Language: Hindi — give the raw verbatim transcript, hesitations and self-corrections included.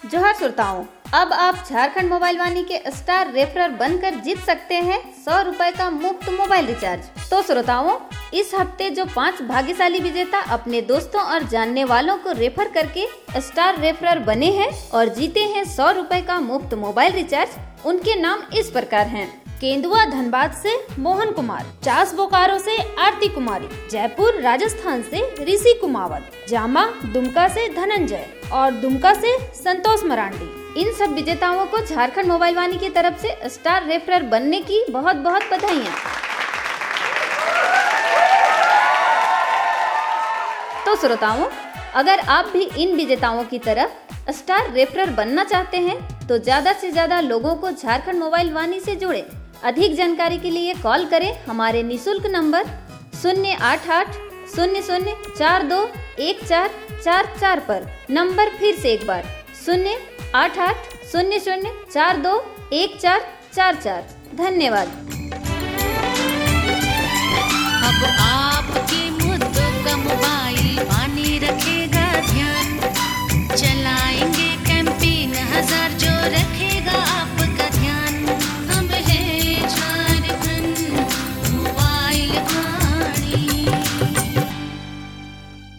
जोहार श्रोताओं, अब आप झारखंड मोबाइल वाणी के स्टार रेफरर बनकर जीत सकते हैं सौ रुपए का मुफ्त मोबाइल रिचार्ज। तो श्रोताओं, इस हफ्ते जो पांच भाग्यशाली विजेता अपने दोस्तों और जानने वालों को रेफर करके स्टार रेफरर बने हैं और जीते हैं सौ रुपए का मुफ्त मोबाइल रिचार्ज, उनके नाम इस प्रकार हैं। केंदुआ धनबाद से मोहन कुमार, चास बोकारो से आरती कुमारी, जयपुर राजस्थान से ऋषि कुमावत, जामा दुमका से धनंजय और दुमका से संतोष मरांडी। इन सब विजेताओं को झारखंड मोबाइल वाणी की तरफ से स्टार रेफरर बनने की बहुत बहुत बधाइयाँ। तो श्रोताओं, अगर आप भी इन विजेताओं की तरह स्टार रेफरर बनना चाहते हैं तो ज्यादा से ज्यादा लोगों को झारखंड मोबाइल वाणी से जोड़े। अधिक जानकारी के लिए कॉल करें हमारे निशुल्क नंबर शून्य आठ आठ शून्य शून्य चार दो एक चार चार चार पर। नंबर फिर से एक बार शून्य आठ आठ शून्य शून्य चार दो एक चार चार चार। धन्यवाद। अब आ